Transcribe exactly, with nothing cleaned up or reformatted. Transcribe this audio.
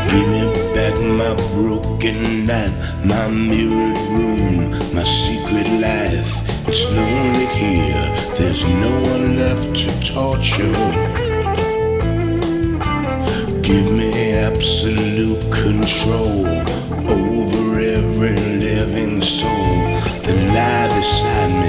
Give me back my broken night, my mirrored room, my secret life. It's lonely here, there's no one left to torture. Give me absolute control over every living soul that lie beside me